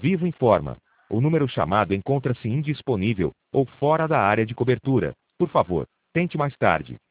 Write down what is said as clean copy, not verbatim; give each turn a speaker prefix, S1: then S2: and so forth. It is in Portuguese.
S1: Vivo informa. O número chamado encontra-se indisponível ou fora da área de cobertura. Por favor, tente mais tarde.